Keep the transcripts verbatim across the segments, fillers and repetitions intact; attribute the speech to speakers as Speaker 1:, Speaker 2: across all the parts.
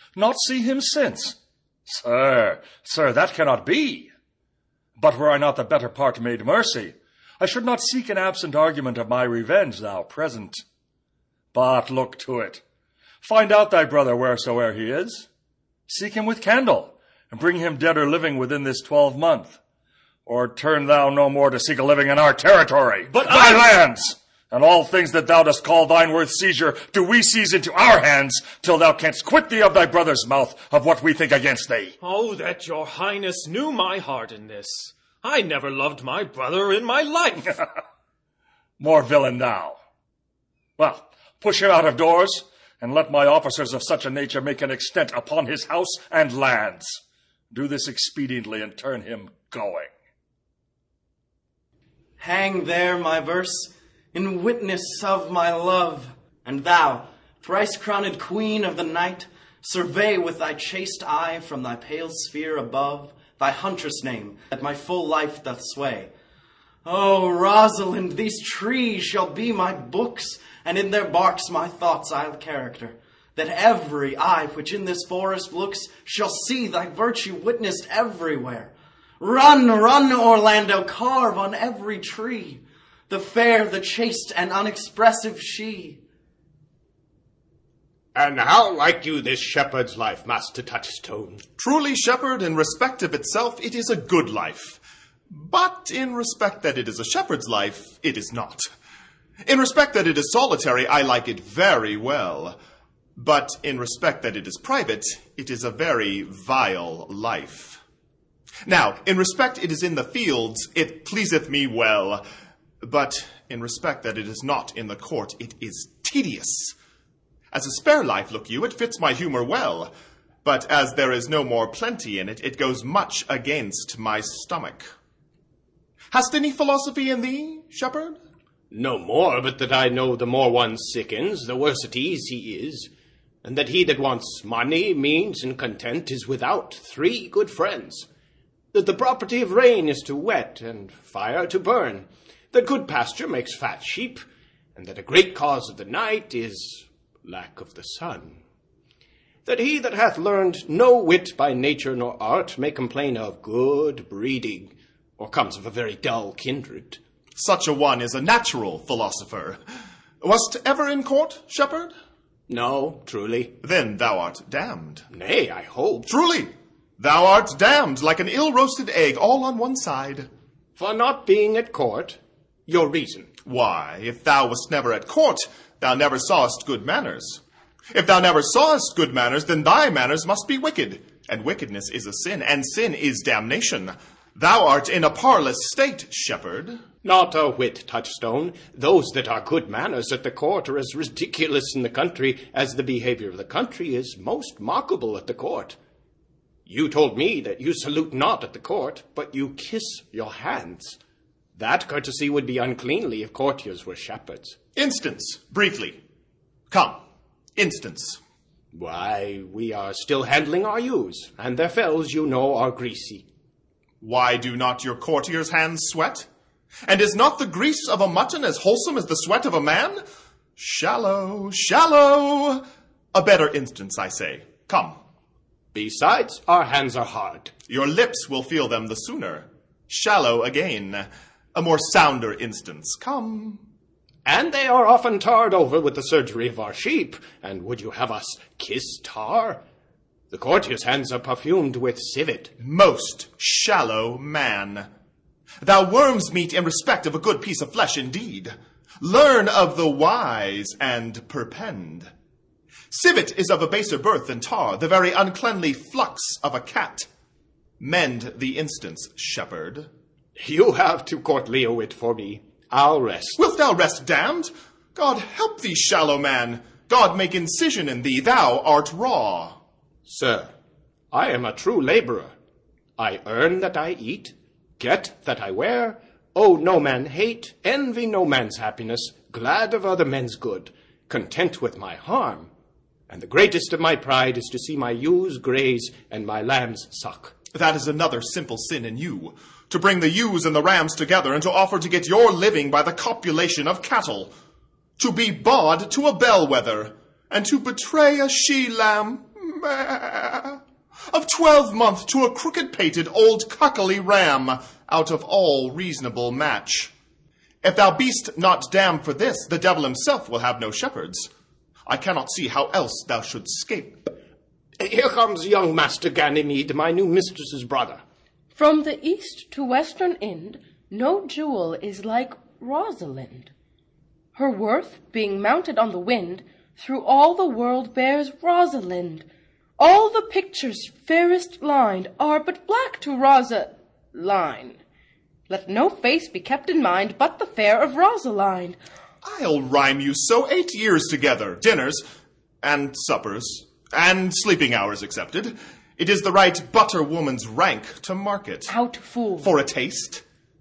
Speaker 1: not see him since. Sir, sir, that cannot be. But were I not the better part made mercy, I should not seek an absent argument of my revenge, thou present. But look to it. Find out thy brother wheresoe'er he is. Seek him with candle, and bring him dead or living within this twelve month. Or turn thou no more to seek a living in our territory.
Speaker 2: But
Speaker 1: thy
Speaker 2: I...
Speaker 1: lands, and all things that thou dost call thine worth seizure, do we seize into our hands, till thou canst quit thee of thy brother's mouth of what we think against thee.
Speaker 2: Oh, that your highness knew my heart in this. I never loved my brother in my life.
Speaker 1: More villain thou. Well, push him out of doors, and let my officers of such a nature make an extent upon his house and lands. Do this expediently, and turn him going.
Speaker 3: Hang there my verse, in witness of my love. And thou, thrice-crowned queen of the night, survey with thy chaste eye from thy pale sphere above thy huntress name that my full life doth sway. O Rosalind, these trees shall be my books, and in their barks my thoughts I'll character, that every eye which in this forest looks shall see thy virtue witnessed everywhere. Run, run, Orlando, carve on every tree the fair, the chaste, and unexpressive she.
Speaker 4: And how like you this shepherd's life, Master Touchstone?
Speaker 5: Truly, shepherd, in respect of itself, it is a good life. But in respect that it is a shepherd's life, it is not. In respect that it is solitary, I like it very well. But in respect that it is private, it is a very vile life. Now, in respect it is in the fields, it pleaseth me well. But in respect that it is not in the court, it is tedious. As a spare life, look you, it fits my humour well. But as there is no more plenty in it, it goes much against my stomach. Hast any philosophy in thee, shepherd?
Speaker 4: No more, but that I know the more one sickens, the worse at ease he is, and that he that wants money, means, and content is without three good friends, that the property of rain is to wet, and fire to burn, that good pasture makes fat sheep, and that a great cause of the night is lack of the sun, that he that hath learned no wit by nature nor art may complain of good breeding, or comes of a very dull kindred.
Speaker 5: Such a one is a natural philosopher. Wast ever in court, shepherd?
Speaker 4: No, truly.
Speaker 5: Then thou art damned.
Speaker 4: Nay, I hope.
Speaker 5: Truly, thou art damned like an ill-roasted egg, all on one side.
Speaker 4: For not being at court, your reason.
Speaker 5: Why, if thou wast never at court, thou never sawest good manners. If thou never sawest good manners, then thy manners must be wicked, and wickedness is a sin, and sin is damnation. Thou art in a parlous state, shepherd.
Speaker 4: Not a whit, Touchstone. Those that are good manners at the court are as ridiculous in the country as the behavior of the country is most mockable at the court. You told me that you salute not at the court, but you kiss your hands. That courtesy would be uncleanly if courtiers were shepherds.
Speaker 5: Instance, briefly. Come, instance.
Speaker 4: Why, we are still handling our ewes, and their fells, you know, are greasy.
Speaker 5: Why do not your courtiers' hands sweat? And is not the grease of a mutton as wholesome as the sweat of a man? Shallow, shallow. A better instance, I say. Come.
Speaker 4: Besides, our hands are hard.
Speaker 5: Your lips will feel them the sooner. Shallow again. A more sounder instance. Come.
Speaker 4: And they are often tarred over with the surgery of our sheep. And would you have us kiss tar? The courtier's hands are perfumed with civet.
Speaker 5: Most shallow man. Thou worm's meat in respect of a good piece of flesh indeed. Learn of the wise and perpend. Civet is of a baser birth than tar, the very uncleanly flux of a cat. Mend the instance, shepherd.
Speaker 4: You have too courtly a wit for me. I'll rest.
Speaker 5: Wilt thou rest, damned? God help thee, shallow man. God make incision in thee, thou art raw.
Speaker 4: Sir, I am a true labourer. I earn that I eat, get that I wear, owe no man hate, envy no man's happiness, glad of other men's good, content with my harm. And the greatest of my pride is to see my ewes graze and my lambs suck.
Speaker 5: That is another simple sin in you, to bring the ewes and the rams together and to offer to get your living by the copulation of cattle, to be bawd to a bellwether, and to betray a she-lamb. Bah. Of twelvemonth to a crooked-pated old cuckly ram, out of all reasonable match. If thou be'st not damned for this, the devil himself will have no shepherds. I cannot see how else thou shouldst scape.
Speaker 4: Here comes young Master Ganymede, my new mistress's brother.
Speaker 6: From the east to western end, no jewel is like Rosalind. Her worth, being mounted on the wind, through all the world bears Rosalind. All the pictures fairest lined are but black to Rosa-line. Let no face be kept in mind but the fair of Rosalind.
Speaker 5: I'll rhyme you so eight years together, dinners, and suppers, and sleeping hours accepted. It is the right butter woman's rank to market.
Speaker 6: Out, fool.
Speaker 5: For a taste.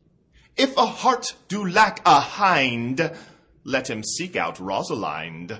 Speaker 5: If a heart do lack a hind, let him seek out Rosalind.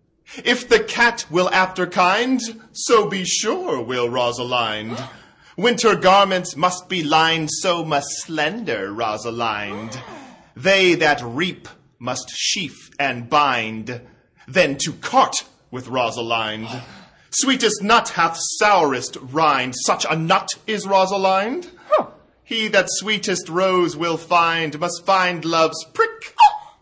Speaker 5: If the cat will after kind, so be sure will Rosalind. Winter garments must be lined, so must slender Rosalind. They that reap must sheaf and bind, then to cart with Rosalind. Sweetest nut hath sourest rind, such a nut is Rosalind.
Speaker 6: Huh.
Speaker 5: He that sweetest rose will find, must find love's prick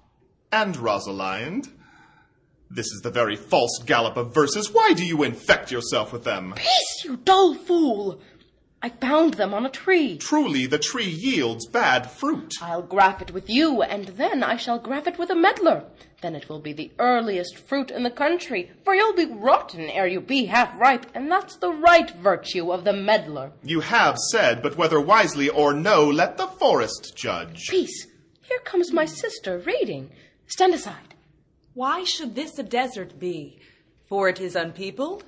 Speaker 5: and Rosalind. This is the very false gallop of verses. Why do you infect yourself with them?
Speaker 6: Peace, you dull fool! I found them on a tree.
Speaker 5: Truly, the tree yields bad fruit.
Speaker 6: I'll grap it with you, and then I shall grap it with a meddler. Then it will be the earliest fruit in the country, for you'll be rotten ere you be half ripe, and that's the right virtue of the meddler.
Speaker 5: You have said, but whether wisely or no, let the forest judge.
Speaker 6: Peace, here comes my sister reading. Stand aside.
Speaker 7: Why should this a desert be? For it is unpeopled?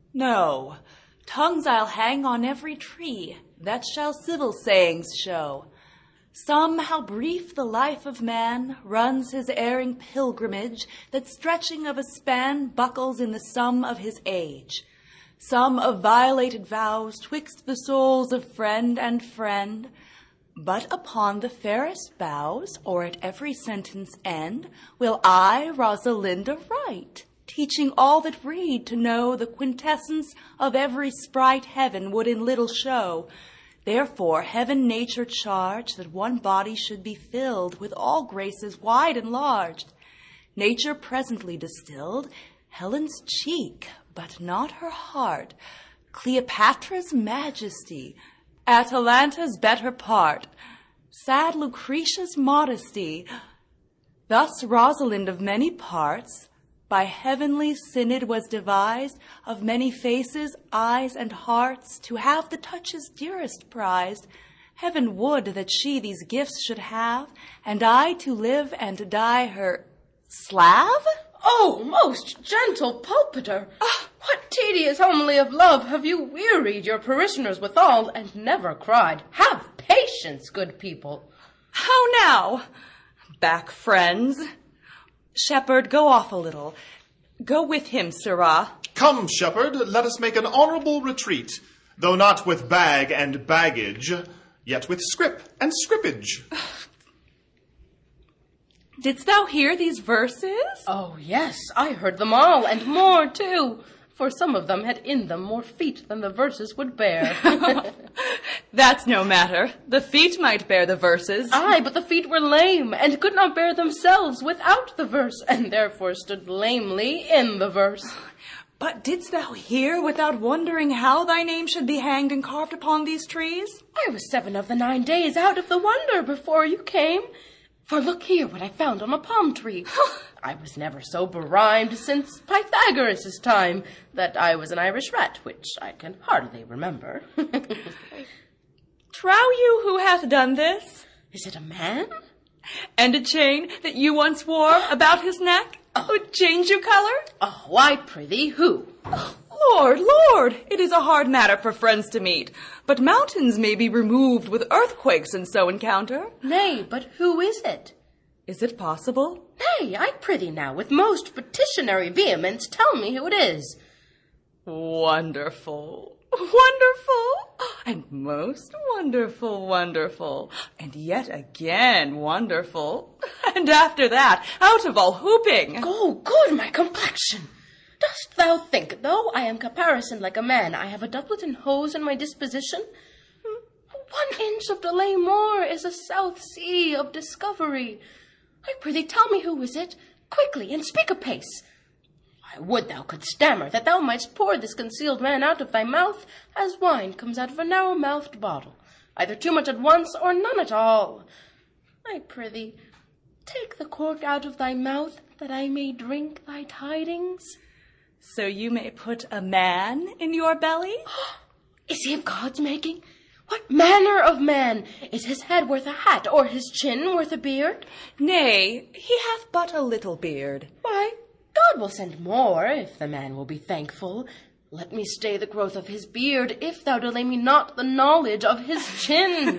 Speaker 7: No. Tongues I'll hang on every tree, that shall civil sayings show. Some how brief the life of man runs his erring pilgrimage, that stretching of a span buckles in the sum of his age. Some of violated vows twixt the souls of friend and friend. But upon the fairest boughs, or at every sentence end, will I, Rosalinda, write, teaching all that read to know the quintessence of every sprite heaven would in little show. Therefore heaven nature charged that one body should be filled with all graces wide and large. Nature presently distilled Helen's cheek, but not her heart, Cleopatra's majesty, Atalanta's better part, sad Lucretia's modesty. Thus Rosalind of many parts, by heavenly synod was devised, of many faces, eyes, and hearts, to have the touches dearest prized. Heaven would that she these gifts should have, and I to live and die her slave?
Speaker 6: Oh, most gentle pulpiter! Ah, what tedious homily of love have you wearied your parishioners withal, and never cried, have patience, good people.
Speaker 7: How now? Back, friends. Shepherd, go off a little. Go with him, sirrah.
Speaker 5: Come, shepherd, let us make an honorable retreat, though not with bag and baggage, yet with scrip and scrippage.
Speaker 7: Didst thou hear these verses?
Speaker 6: Oh, yes, I heard them all, and more, too, for some of them had in them more feet than the verses would bear.
Speaker 7: That's no matter. The feet might bear the verses.
Speaker 6: Aye, but the feet were lame, and could not bear themselves without the verse, and therefore stood lamely in the verse.
Speaker 7: But didst thou hear without wondering how thy name should be hanged and carved upon these trees?
Speaker 6: I was seven of the nine days out of the wonder before you came. For look here what I found on a palm tree. I was never so berhymed since Pythagoras' time that I was an Irish rat, which I can hardly remember.
Speaker 7: Trow you who hath done this?
Speaker 6: Is it a man?
Speaker 7: And a chain that you once wore about his neck would change you color?
Speaker 6: Oh, why, prithee, who?
Speaker 7: Lord, Lord, it is a hard matter for friends to meet, but mountains may be removed with earthquakes and so encounter.
Speaker 6: Nay, but who is it?
Speaker 7: Is it possible?
Speaker 6: Nay, I prithee now, with most petitionary vehemence, tell me who it is.
Speaker 7: Wonderful, wonderful, and most wonderful, wonderful, and yet again wonderful, and after that, out of all hooping.
Speaker 6: Oh, good, my complexion! Dost thou think, though I am caparisoned like a man, I have a doublet and hose in my disposition? One inch of delay more is a south sea of discovery. I prithee tell me who is it, quickly, and speak apace. I would thou couldst stammer, that thou mightst pour this concealed man out of thy mouth, as wine comes out of a narrow-mouthed bottle, either too much at once, or none at all. I prithee, take the cork out of thy mouth, that I may drink thy tidings.
Speaker 7: So you may put a man in your belly?
Speaker 6: Is he of God's making? What manner of man? Is his head worth a hat, or his chin worth a beard?
Speaker 7: Nay, he hath but a little beard.
Speaker 6: Why, God will send more, if the man will be thankful. Let me stay the growth of his beard, if thou delay me not the knowledge of his chin.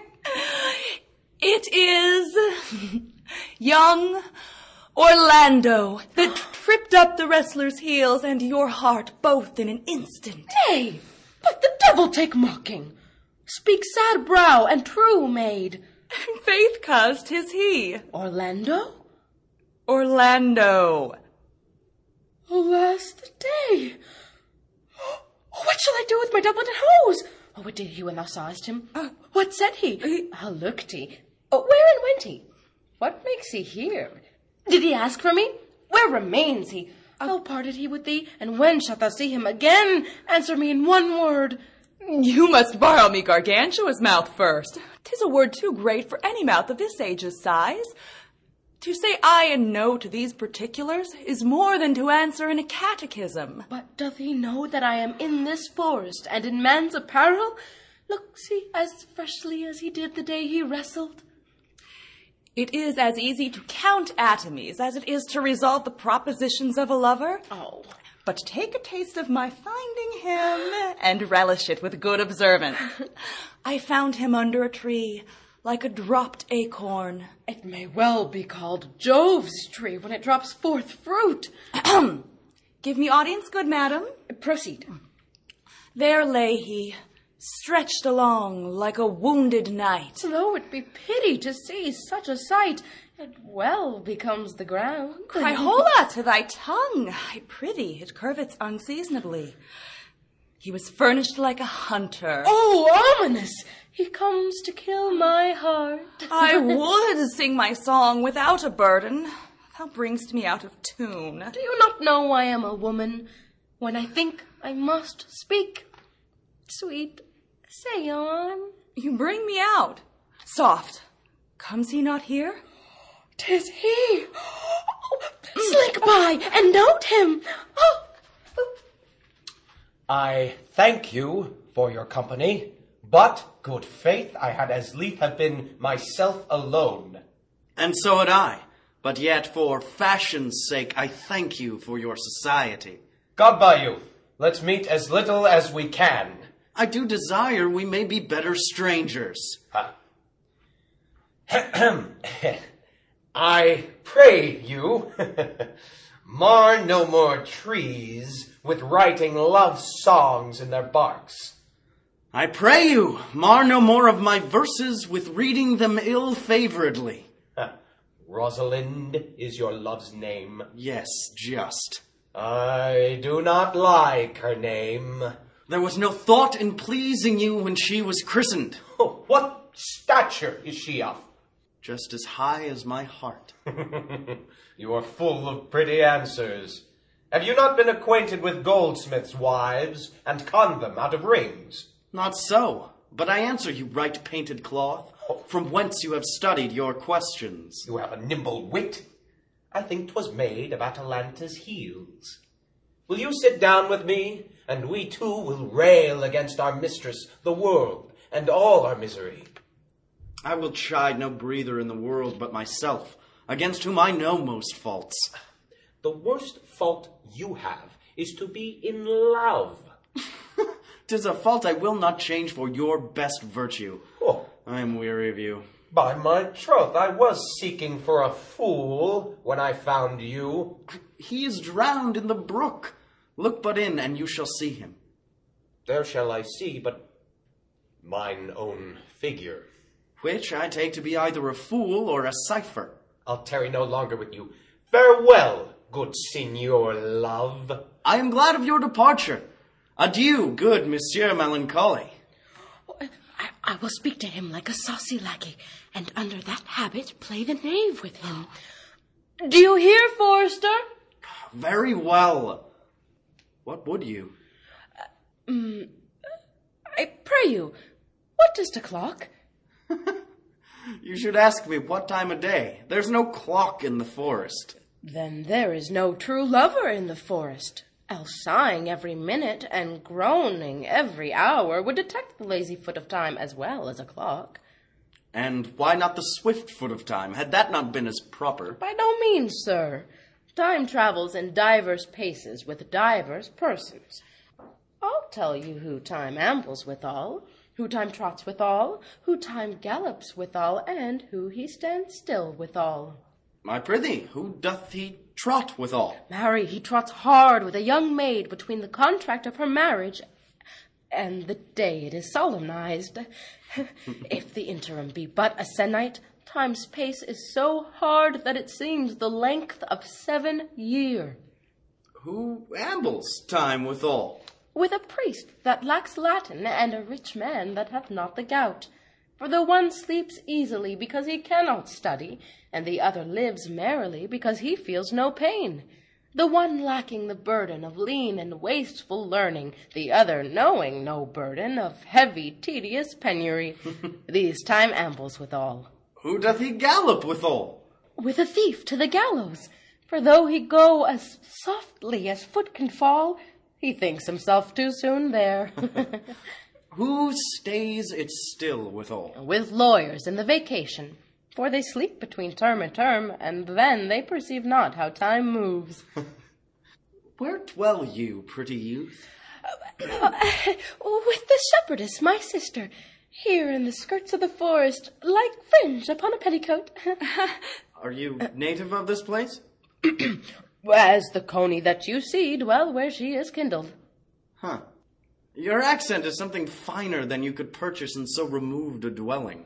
Speaker 7: It is young Orlando that tripped up the wrestler's heels and your heart both in an instant.
Speaker 6: Nay, but the devil take mocking. Speak sad brow and true maid.
Speaker 7: Faith, coz, 'tis he.
Speaker 6: Orlando?
Speaker 7: Orlando.
Speaker 6: Alas the day. What shall I do with my doublet and hose? Oh, what did he when thou sawest him? Uh, what said he? Uh, How looked he? Oh, wherein went he? What makes he here? Did he ask for me? Where remains he? How parted he with thee? And when shalt thou see him again? Answer me in one word.
Speaker 7: You must borrow me Gargantua's mouth first. 'Tis a word too great for any mouth of this age's size. To say aye and no to these particulars is more than to answer in a catechism.
Speaker 6: But doth he know that I am in this forest, and in man's apparel? Looks he as freshly as he did the day he wrestled?
Speaker 7: It is as easy to count atomies as it is to resolve the propositions of a lover.
Speaker 6: Oh.
Speaker 7: But take a taste of my finding him, and relish it with good observance. I found him under a tree, like a dropped acorn.
Speaker 6: It may well be called Jove's tree when it drops forth fruit.
Speaker 7: Give me audience, good madam.
Speaker 6: Proceed.
Speaker 7: There lay he, stretched along like a wounded knight.
Speaker 6: Though it be pity to see such a sight, it well becomes the ground.
Speaker 7: Cry hola to thy tongue. I prithee, it curvets unseasonably. He was furnished like a hunter.
Speaker 6: Oh, ominous! He comes to kill my heart.
Speaker 7: I would sing my song without a burden. Thou bringst me out of tune.
Speaker 6: Do you not know I am a woman? When I think, I must speak. Sweet, say on.
Speaker 7: You bring me out. Soft. Comes he not here?
Speaker 6: 'Tis he. Oh, slink by and note him. Oh.
Speaker 8: I thank you for your company, but, good faith, I had as lief have been myself alone.
Speaker 3: And so had I, but yet for fashion's sake I thank you for your society.
Speaker 8: God by you, let's meet as little as we can.
Speaker 3: I do desire we may be better strangers.
Speaker 8: Huh. I pray you, mar no more trees with writing love songs in their barks.
Speaker 3: I pray you, mar no more of my verses with reading them ill-favoredly.
Speaker 8: Rosalind is your love's name.
Speaker 3: Yes, just.
Speaker 8: I do not like her name.
Speaker 3: There was no thought in pleasing you when she was christened.
Speaker 8: Oh, what stature is she of?
Speaker 3: Just as high as my heart.
Speaker 8: You are full of pretty answers. Have you not been acquainted with goldsmiths' wives, and conned them out of rings?
Speaker 3: Not so, but I answer you, right painted cloth, from whence you have studied your questions.
Speaker 8: You have a nimble wit. I think 'twas made of Atalanta's heels. Will you sit down with me, and we two will rail against our mistress, the world, and all our misery?
Speaker 3: I will chide no breather in the world but myself, against whom I know most faults.
Speaker 8: The worst fault you have is to be in love.
Speaker 3: 'Tis a fault I will not change for your best virtue.
Speaker 8: Oh.
Speaker 3: I am weary of you.
Speaker 8: By my troth, I was seeking for a fool when I found you.
Speaker 3: He is drowned in the brook. Look but in, and you shall see him.
Speaker 8: There shall I see but mine own figure.
Speaker 3: Which I take to be either a fool or a cipher.
Speaker 8: I'll tarry no longer with you. Farewell, good Signor Love.
Speaker 3: I am glad of your departure. Adieu, good Monsieur Melancholy.
Speaker 6: I, I will speak to him like a saucy lackey, and under that habit play the knave with him. Do you hear, Forester?
Speaker 3: Very well. What would you?
Speaker 6: Uh, um, I pray you, what is the clock?
Speaker 3: You should ask me what time of day. There's no clock in the forest.
Speaker 6: Then there is no true lover in the forest. Else sighing every minute and groaning every hour would detect the lazy foot of time as well as a clock.
Speaker 3: And why not the swift foot of time? Had that not been as proper?
Speaker 6: By no means, sir. Time travels in divers paces with divers persons. I'll tell you who time ambles withal, who time trots withal, who time gallops withal, and who he stands still withal.
Speaker 3: My prithee, who doth he trot withal?
Speaker 6: Marry, he trots hard with a young maid between the contract of her marriage and the day it is solemnized. If the interim be but a sennight, time's pace is so hard that it seems the length of seven year.
Speaker 3: Who ambles time withal?
Speaker 6: With a priest that lacks Latin, and a rich man that hath not the gout. For the one sleeps easily because he cannot study, and the other lives merrily because he feels no pain. The one lacking the burden of lean and wasteful learning, the other knowing no burden of heavy, tedious penury. These time ambles withal.
Speaker 3: Who doth he gallop withal?
Speaker 6: With a thief to the gallows. For though he go as softly as foot can fall, he thinks himself too soon there.
Speaker 3: Who stays it still withal?
Speaker 6: With lawyers in the vacation, for they sleep between term and term, and then they perceive not how time moves.
Speaker 3: Where dwell you, pretty youth?
Speaker 6: Uh, uh, with the shepherdess, my sister, here in the skirts of the forest, like fringe upon a petticoat.
Speaker 3: Are you native of this place?
Speaker 6: As the coney that you see dwell where she is kindled.
Speaker 3: Huh. Your accent is something finer than you could purchase in so removed a dwelling.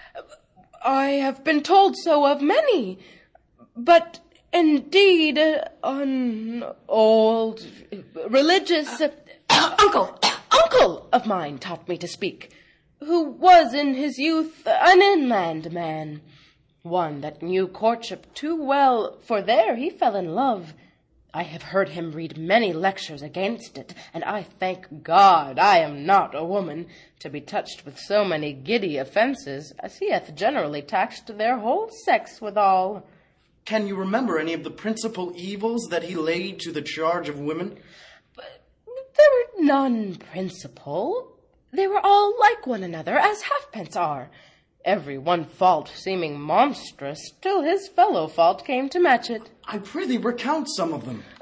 Speaker 6: I have been told so of many, but indeed uh, an old, religious uh, uncle, uncle of mine taught me to speak, who was in his youth an inland man, one that knew courtship too well, for there he fell in love. I have heard him read many lectures against it, and I thank God I am not a woman, to be touched with so many giddy offences, as he hath generally taxed their whole sex withal.
Speaker 3: Can you remember any of the principal evils that he laid to the charge of women?
Speaker 6: But there were none principal. They were all like one another, as halfpence are. Every one fault seeming monstrous, till his fellow fault came to match it.
Speaker 3: I prithee recount some of them.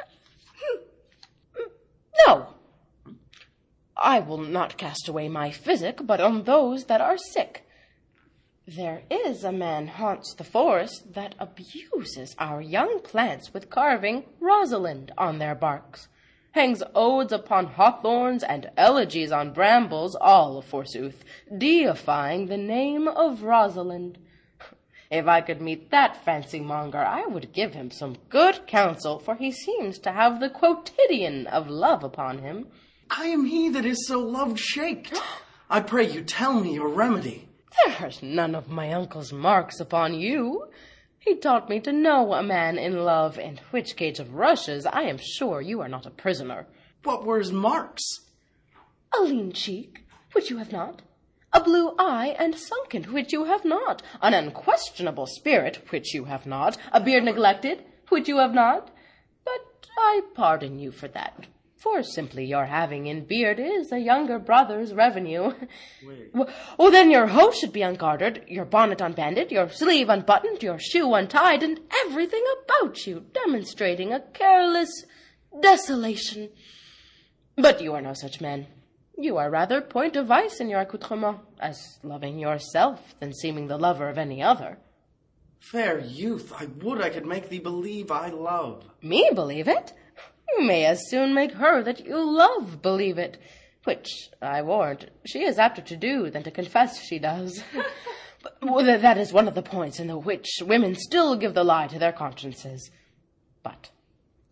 Speaker 6: No. I will not cast away my physic, but on those that are sick. There is a man haunts the forest that abuses our young plants with carving Rosalind on their barks, hangs odes upon hawthorns and elegies on brambles, all, forsooth, deifying the name of Rosalind. If I could meet that fancy monger, I would give him some good counsel, for he seems to have the quotidian of love upon him.
Speaker 3: I am he that is so love-shaked. I pray you tell me your remedy.
Speaker 6: There's none of my uncle's marks upon you. He taught me to know a man in love, in which cage of rushes I am sure you are not a prisoner.
Speaker 3: What were his marks?
Speaker 6: A lean cheek, which you have not. A blue eye and sunken, which you have not. An unquestionable spirit, which you have not. A beard neglected, which you have not. But I pardon you for that, for simply your having in beard is a younger brother's revenue.
Speaker 3: Wait.
Speaker 6: Oh, then your hose should be ungartered, your bonnet unbanded, your sleeve unbuttoned, your shoe untied, and everything about you demonstrating a careless desolation. But you are no such man. You are rather point of vice in your accoutrement, as loving yourself than seeming the lover of any other.
Speaker 3: Fair youth, I would I could make thee believe I love.
Speaker 6: Me believe it? You may as soon make her that you love believe it, which, I warrant, she is apter to do than to confess she does. But, well, that is one of the points in the which women still give the lie to their consciences. But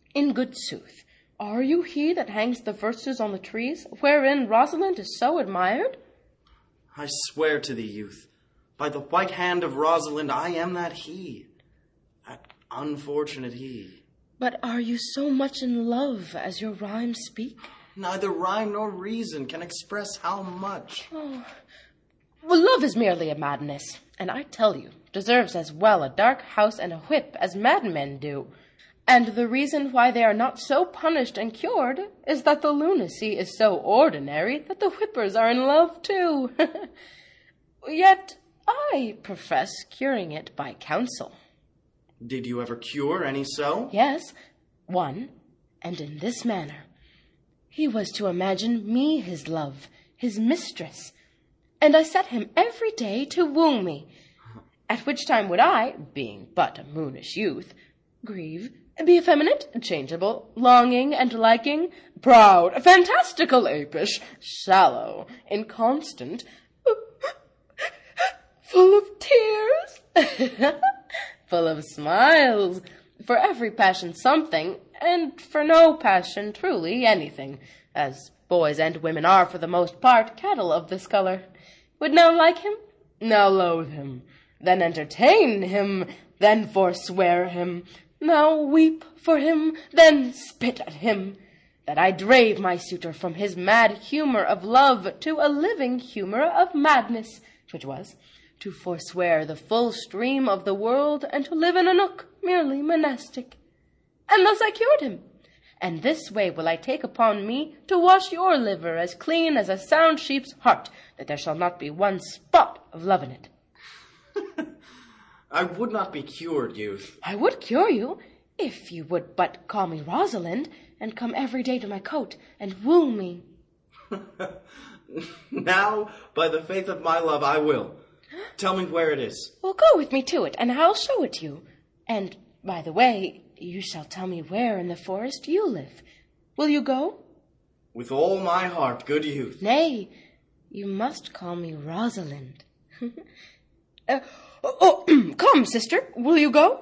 Speaker 6: In good sooth, are you he that hangs the verses on the trees, wherein Rosalind is so admired?
Speaker 3: I swear to thee, youth, by the white hand of Rosalind, I am that he, that unfortunate he.
Speaker 6: But are you so much in love as your rhymes speak?
Speaker 3: Neither rhyme nor reason can express how much.
Speaker 6: Oh, well, love is merely a madness, and I tell you, deserves as well a dark house and a whip as madmen do. And the reason why they are not so punished and cured is that the lunacy is so ordinary that the whippers are in love too. Yet I profess curing it by counsel.
Speaker 3: Did you ever cure any so?
Speaker 6: Yes, one, and in this manner. He was to imagine me his love, his mistress, and I set him every day to woo me, at which time would I, being but a moonish youth, grieve, be effeminate, changeable, longing and liking, proud, fantastical, apish, shallow, inconstant, full of tears, full of smiles, for every passion something, and for no passion truly anything, as boys and women are for the most part cattle of this colour. Would now like him, now loathe him, then entertain him, then forswear him, now weep for him, then spit at him, that I drave my suitor from his mad humour of love to a living humour of madness, which was to forswear the full stream of the world and to live in a nook merely monastic. And thus I cured him. And this way will I take upon me to wash your liver as clean as a sound sheep's heart, that there shall not be one spot of love in it.
Speaker 3: I would not be cured, youth.
Speaker 6: I would cure you, if you would but call me Rosalind, and come every day to my cote, and woo me.
Speaker 3: Now, by the faith of my love, I will. Tell me where it is.
Speaker 6: Well, go with me to it, and I'll show it you. And, by the way, you shall tell me where in the forest you live. Will you go?
Speaker 3: With all my heart, good youth.
Speaker 6: Nay, you must call me Rosalind. uh, oh, come, sister, will you go?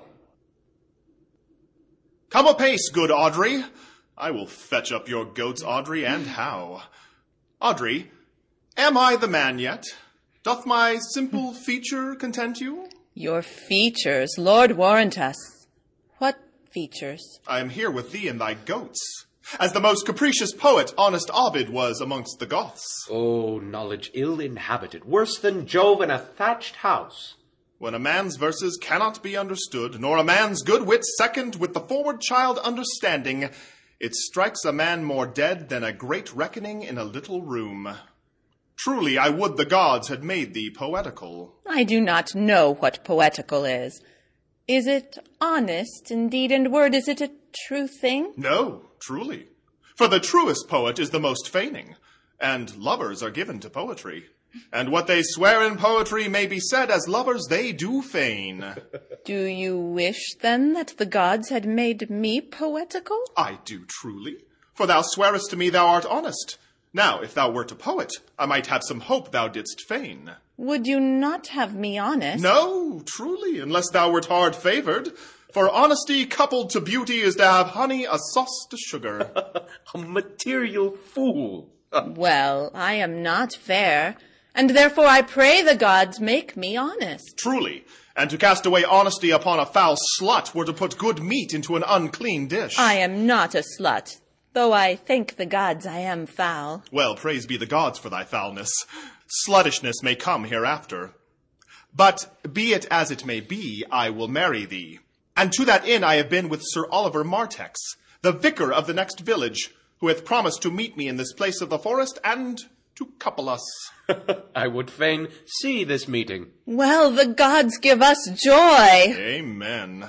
Speaker 5: Come apace, good Audrey. I will fetch up your goats, Audrey, and how. Audrey, am I the man yet? Doth my simple feature content you?
Speaker 9: Your features, Lord warrant us. What features?
Speaker 5: I am here with thee and thy goats, as the most capricious poet, honest Ovid, was amongst the Goths.
Speaker 8: Oh, knowledge ill inhabited, worse than Jove in a thatched house.
Speaker 5: When a man's verses cannot be understood, nor a man's good wit second with the forward child understanding, it strikes a man more dead than a great reckoning in a little room. Truly, I would the gods had made thee poetical.
Speaker 9: I do not know what poetical is. Is it honest in deed and word? Is it a true thing?
Speaker 5: No, truly. For the truest poet is the most feigning, and lovers are given to poetry. And what they swear in poetry may be said as lovers they do feign.
Speaker 9: Do you wish, then, that the gods had made me poetical?
Speaker 5: I do truly, for thou swearest to me thou art honest. Now, if thou wert a poet, I might have some hope thou didst feign.
Speaker 9: Would you not have me honest?
Speaker 5: No, truly, unless thou wert hard favoured. For honesty coupled to beauty is to have honey a sauce to sugar.
Speaker 8: A material fool.
Speaker 9: Well, I am not fair, and therefore I pray the gods make me honest.
Speaker 5: Truly, and to cast away honesty upon a foul slut were to put good meat into an unclean dish.
Speaker 9: I am not a slut, though I thank the gods I am foul.
Speaker 5: Well, praise be the gods for thy foulness. Sluttishness may come hereafter. But be it as it may be, I will marry thee. And to that inn I have been with Sir Oliver Martex, the vicar of the next village, who hath promised to meet me in this place of the forest and to couple us.
Speaker 8: I would fain see this meeting.
Speaker 9: Well, the gods give us joy.
Speaker 5: Amen.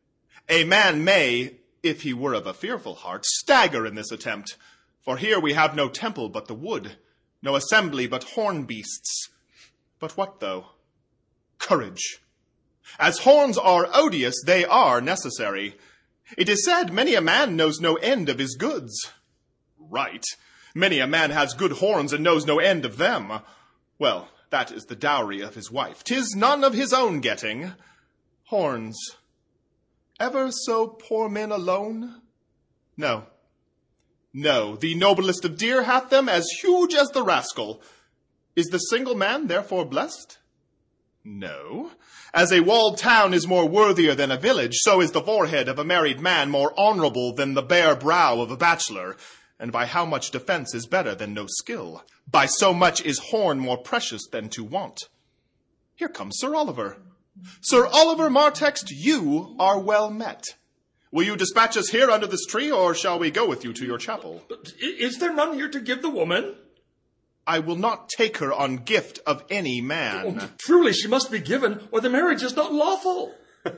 Speaker 5: A man may, if he were of a fearful heart, stagger in this attempt. For here we have no temple but the wood, no assembly but horn beasts. But what though? Courage. As horns are odious, they are necessary. It is said many a man knows no end of his goods. Right. Many a man has good horns and knows no end of them. Well, that is the dowry of his wife. 'Tis none of his own getting. Horns. Ever so poor men alone? No. No, the noblest of deer hath them as huge as the rascal. Is the single man therefore blessed? No. As a walled town is more worthier than a village, so is the forehead of a married man more honorable than the bare brow of a bachelor. And by how much defense is better than no skill? By so much is horn more precious than to want. Here comes Sir Oliver. Sir Oliver Martext, you are well met. Will you dispatch us here under this tree, or shall we go with you to your chapel?
Speaker 1: Is there none here to give the woman?
Speaker 5: I will not take her on gift of any man.
Speaker 1: Oh, truly, she must be given, or the marriage is not lawful.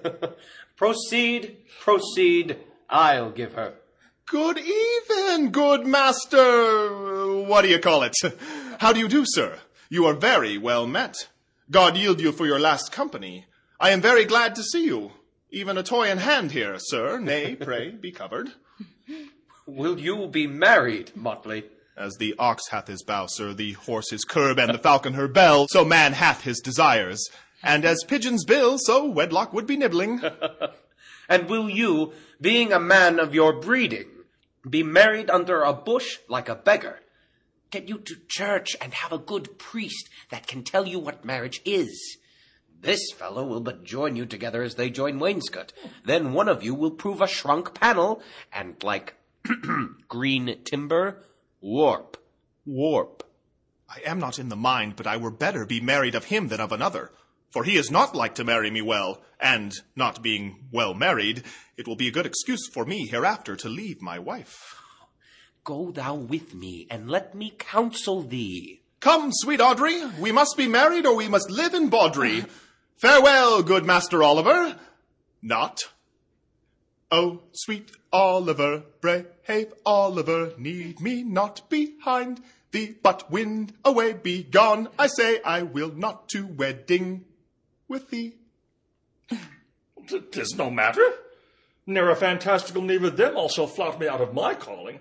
Speaker 8: Proceed, proceed, I'll give her.
Speaker 5: Good even, good master. What do you call it? How do you do, sir? You are very well met. God yield you for your last company. I am very glad to see you. Even a toy in hand here, sir. Nay, pray, be covered.
Speaker 8: Will you be married, Motley?
Speaker 5: As the ox hath his bow, sir, the horse his curb, and the falcon her bell, so man hath his desires. And as pigeons bill, so wedlock would be nibbling.
Speaker 8: And will you, being a man of your breeding, be married under a bush like a beggar? Get you to church and have a good priest that can tell you what marriage is. This fellow will but join you together as they join wainscot. Then one of you will prove a shrunk panel, and like green timber, warp.
Speaker 5: Warp. I am not in the mind, but I were better be married of him than of another. For he is not like to marry me well, and, not being well married, it will be a good excuse for me hereafter to leave my wife.
Speaker 8: Go thou with me, and let me counsel thee.
Speaker 5: Come, sweet Audrey, we must be married, or we must live in bawdry. Farewell, good Master Oliver. Not. Oh, sweet Oliver, brave Oliver, need me not behind thee, but wind away, be gone. I say I will not to wedding with thee.
Speaker 1: Tis no matter. Ne'er a fantastical knee with them also flout me out of my calling.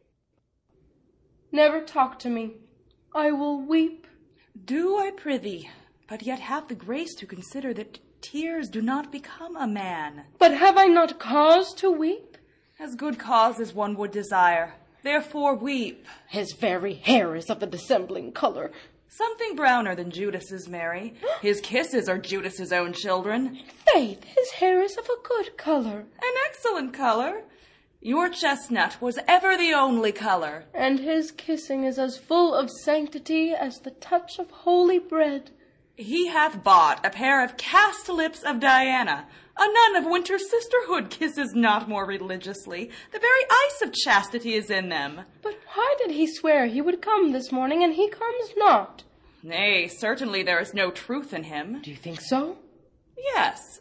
Speaker 6: Never talk to me. I will weep.
Speaker 7: Do, I prithee, but yet have the grace to consider that tears do not become a man.
Speaker 6: But have I not cause to weep?
Speaker 7: As good cause as one would desire. Therefore weep.
Speaker 6: His very hair is of the dissembling color.
Speaker 7: Something browner than Judas's, Mary. His kisses are Judas's own children.
Speaker 6: Faith, his hair is of a good color.
Speaker 7: An excellent color. Your chestnut was ever the only color.
Speaker 6: And his kissing is as full of sanctity as the touch of holy bread.
Speaker 7: He hath bought a pair of cast lips of Diana. A nun of Winter's sisterhood kisses not more religiously. The very ice of chastity is in them.
Speaker 6: But why did he swear he would come this morning, and he comes not?
Speaker 7: Nay, certainly there is no truth in him.
Speaker 6: Do you think so?
Speaker 7: Yes.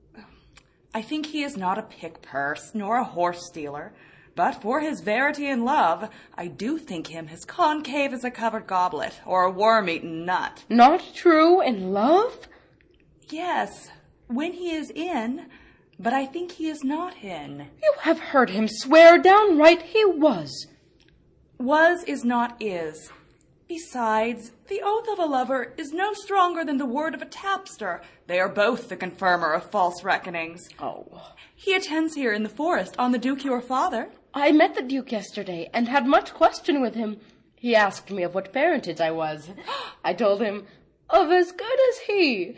Speaker 7: I think he is not a pick-purse, nor a horse-stealer. But for his verity in love, I do think him as concave as a covered goblet, or a worm-eaten nut.
Speaker 6: Not true in love?
Speaker 7: Yes, when he is in, but I think he is not in.
Speaker 6: You have heard him swear downright he was.
Speaker 7: Was is not is. Besides, the oath of a lover is no stronger than the word of a tapster. They are both the confirmer of false reckonings.
Speaker 6: Oh.
Speaker 7: He attends here in the forest on the Duke your father.
Speaker 6: I met the Duke yesterday and had much question with him. He asked me of what parentage I was. I told him, of as good as he.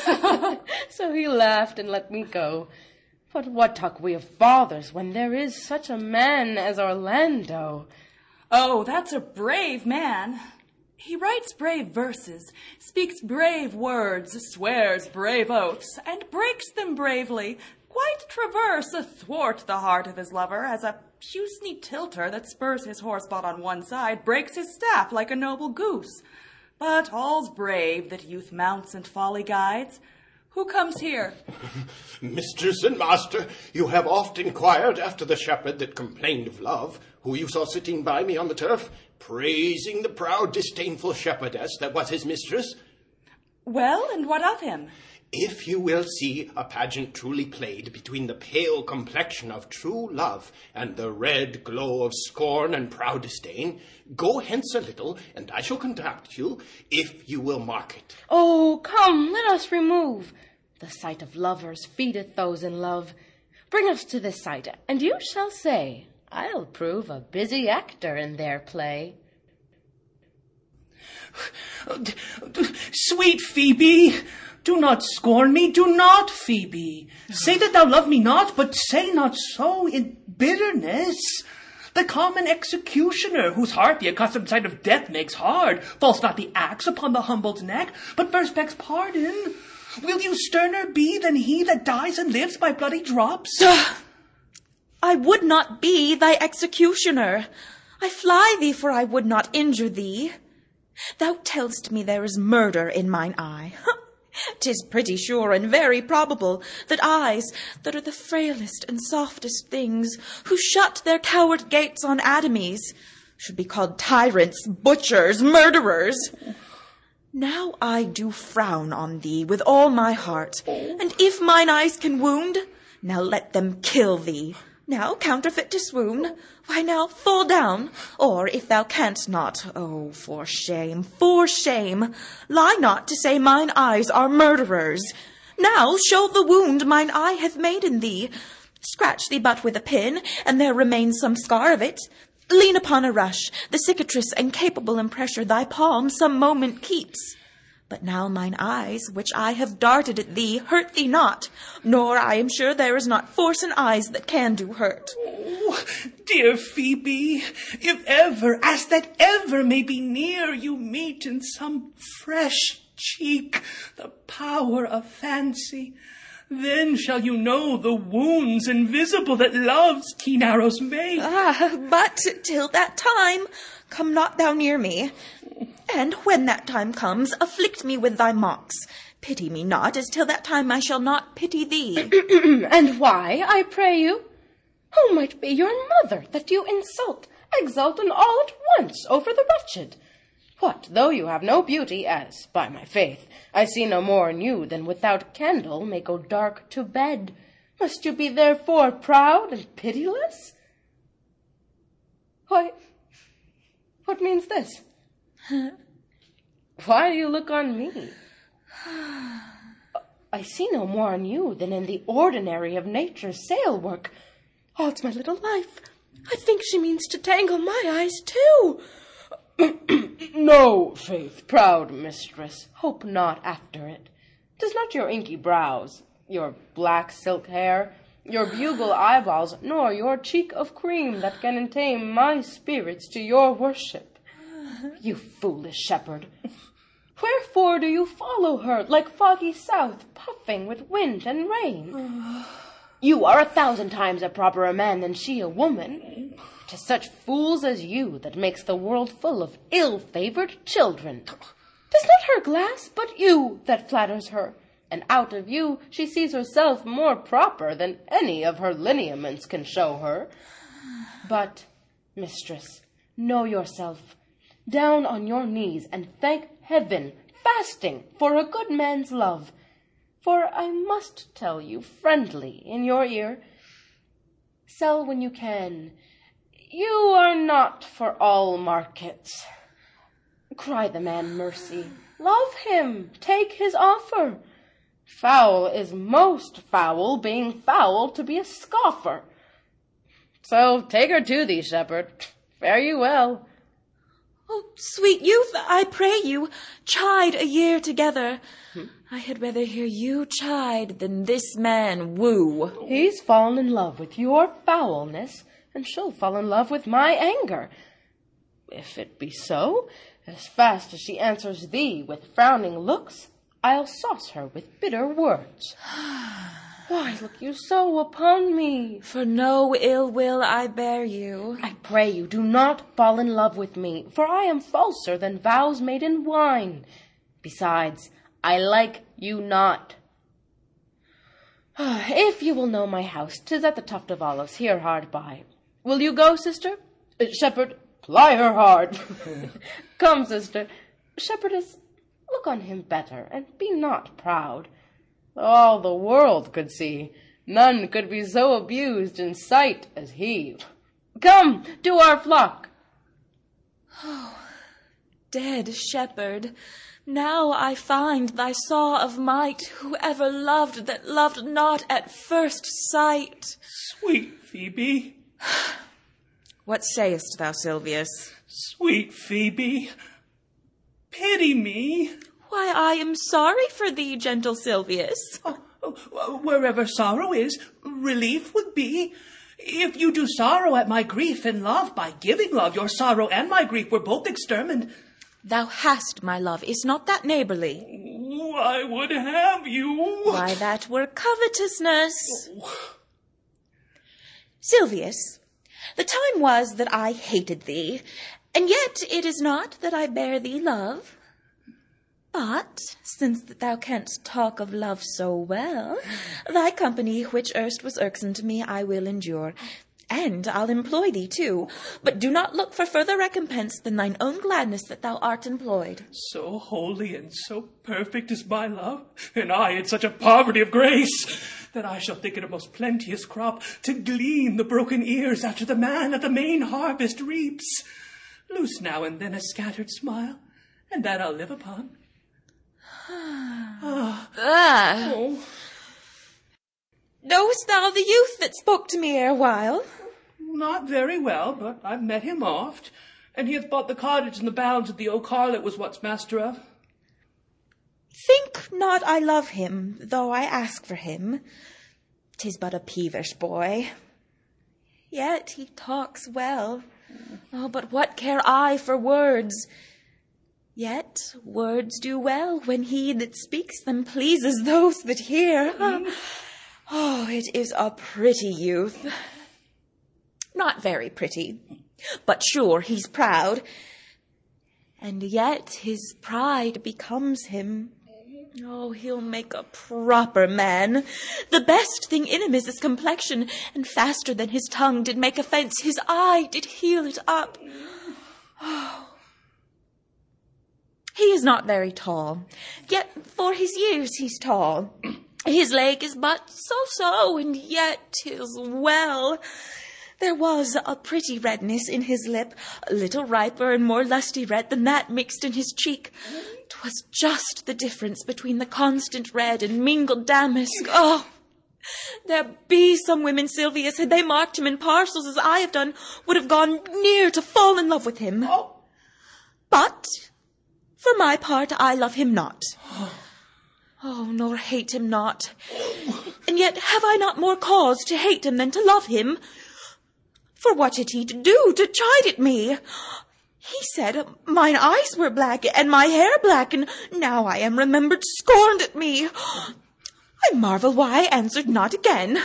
Speaker 6: So he laughed and let me go. But what talk we of fathers when there is such a man as Orlando?
Speaker 7: Oh, that's a brave man. He writes brave verses, speaks brave words, swears brave oaths, and breaks them bravely, quite traverse athwart the heart of his lover, as a puisne tilter that spurs his horse but on one side breaks his staff like a noble goose. But all's brave that youth mounts and folly guides. Who comes here?
Speaker 4: Mistress and master, you have oft inquired after the shepherd that complained of love, who you saw sitting by me on the turf, praising the proud, disdainful shepherdess that was his mistress.
Speaker 7: Well, and what of him?
Speaker 4: If you will see a pageant truly played between the pale complexion of true love and the red glow of scorn and proud disdain, go hence a little, and I shall conduct you, if you will mark it.
Speaker 6: Oh, come, let us remove. The sight of lovers feedeth those in love. Bring us to this sight, and you shall say, I'll prove a busy actor in their play.
Speaker 10: Sweet Phoebe, do not scorn me, do not, Phoebe. Say that thou love me not, but say not so in bitterness. The common executioner, whose heart the accustomed sight of death makes hard, falls not the axe upon the humbled's neck, but first begs pardon. Will you sterner be than he that dies and lives by bloody drops?
Speaker 7: I would not be thy executioner. I fly thee, for I would not injure thee. Thou tell'st me there is murder in mine eye. 'Tis pretty sure and very probable that eyes that are the frailest and softest things, who shut their coward gates on Adamies, should be called tyrants, butchers, murderers. Now I do frown on thee with all my heart, and if mine eyes can wound, now let them kill thee. Now counterfeit to swoon, why now fall down, or if thou canst not, oh, for shame, for shame, lie not to say mine eyes are murderers. Now show the wound mine eye hath made in thee. Scratch thee but with a pin, and there remains some scar of it. Lean upon a rush, the cicatrice and capable impressure thy palm some moment keeps. But now mine eyes, which I have darted at thee, hurt thee not, nor I am sure there is not force in eyes that can do hurt.
Speaker 10: Oh, dear Phoebe, if ever, as that ever may be near, you meet in some fresh cheek the power of fancy, then shall you know the wounds invisible that love's keen arrows make.
Speaker 7: Ah, but till that time, come not thou near me. And when that time comes, afflict me with thy mocks. Pity me not, as till that time I shall not pity thee.
Speaker 6: And why, I pray you? Who might be your mother, that you insult, exult, and all at once over the wretched? What, though you have no beauty, as, by my faith, I see no more in you than without candle may go dark to bed, must you be therefore proud and pitiless? Why, what means this? Why do you look on me? I see no more in you than in the ordinary of nature's sail work. Odds my little life, I think she means to tangle my eyes too. No, faith, proud mistress, hope not after it. 'Tis not your inky brows, your black silk hair, your bugle eyeballs, nor your cheek of cream that can entame my spirits to your worship. You foolish shepherd, wherefore do you follow her like foggy south, puffing with wind and rain? You are a thousand times a properer man than she a woman. 'Tis such fools as you that makes the world full of ill-favored children. 'Tis not her glass, but you, that flatters her, and out of you she sees herself more proper than any of her lineaments can show her. But, mistress, know yourself. Down on your knees and thank heaven, fasting, for a good man's love. For I must tell you friendly in your ear, sell when you can. You are not for all markets. Cry the man mercy. Love him. Take his offer. Foul is most foul, being foul to be a scoffer. So take her to thee, shepherd. Fare you well.
Speaker 7: Oh, sweet youth, I pray you, chide a year together. Hmm? I had rather hear you chide than this man woo.
Speaker 6: He's fallen in love with your foulness, and she'll fall in love with my anger. If it be so, as fast as she answers thee with frowning looks, I'll sauce her with bitter words. Why look you so upon me?
Speaker 7: For no ill will I bear you.
Speaker 6: I pray you, do not fall in love with me, for I am falser than vows made in wine. Besides, I like you not. If you will know my house, 'tis at the Tuft of Olives, here hard by. Will you go, sister? Uh, shepherd, ply her hard. Come, sister. Shepherdess, look on him better, and be not proud. All the world could see. None could be so abused in sight as he. Come, to our flock.
Speaker 7: Oh, dead shepherd, now I find thy saw of might, who ever loved that loved not at first sight.
Speaker 10: Sweet Phoebe.
Speaker 9: What sayest thou, Silvius?
Speaker 10: Sweet Phoebe, pity me.
Speaker 9: Why, I am sorry for thee, gentle Silvius.
Speaker 10: Oh, oh, wherever sorrow is, relief would be. If you do sorrow at my grief in love, by giving love, your sorrow and my grief were both extermined.
Speaker 9: Thou hast, my love, is not that neighbourly?
Speaker 10: I would have you.
Speaker 9: Why, that were covetousness. Oh. Silvius, the time was that I hated thee, and yet it is not that I bear thee love. But, since that thou canst talk of love so well, thy company, which erst was irksome to me, I will endure. And I'll employ thee too, but do not look for further recompense than thine own gladness that thou art employed.
Speaker 10: So holy and so perfect is my love, and I in such a poverty of grace, that I shall think it a most plenteous crop to glean the broken ears after the man that the main harvest reaps. Loose now and then a scattered smile, and that I'll live upon.
Speaker 9: ah. ah.
Speaker 10: Oh.
Speaker 9: Knowest thou the youth that spoke to me erewhile?
Speaker 10: Not very well, but I've met him oft, and he hath bought the cottage in the bounds that the oak harlot was once master of.
Speaker 9: Think not I love him, though I ask for him. 'Tis but a peevish boy. Yet he talks well. Oh, but what care I for words? Yet words do well when he that speaks them pleases those that hear. Mm. Oh, it is a pretty youth. Not very pretty, but sure he's proud. And yet his pride becomes him. Oh, he'll make a proper man. The best thing in him is his complexion, and faster than his tongue did make offence, his eye did heal it up. Oh. He is not very tall, yet for his years he's tall. His leg is but so-so, and yet 'tis well. There was a pretty redness in his lip, a little riper and more lusty red than that mixed in his cheek. 'Twas just the difference between the constant red and mingled damask. Oh, there be some women, Silvius, had they marked him in parcels as I have done, would have gone near to fall in love with him.
Speaker 10: Oh.
Speaker 9: But, for my part, I love him not. Oh, nor hate him not. And yet have I not more cause to hate him than to love him? For what had he to do to chide at me? He said mine eyes were black and my hair black, and now I am remembered scorned at me. I marvel why I answered not again.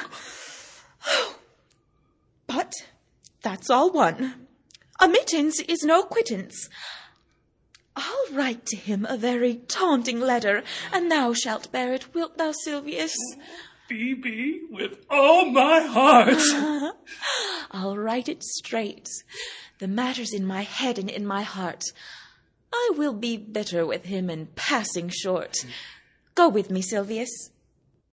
Speaker 9: But that's all one. Omittance is no quittance. I'll write to him a very taunting letter, and thou shalt bear it, wilt thou, Silvius?
Speaker 10: Phoebe, with all my heart.
Speaker 9: I'll write it straight. The matter's in my head and in my heart. I will be bitter with him and passing short. Go with me, Silvius.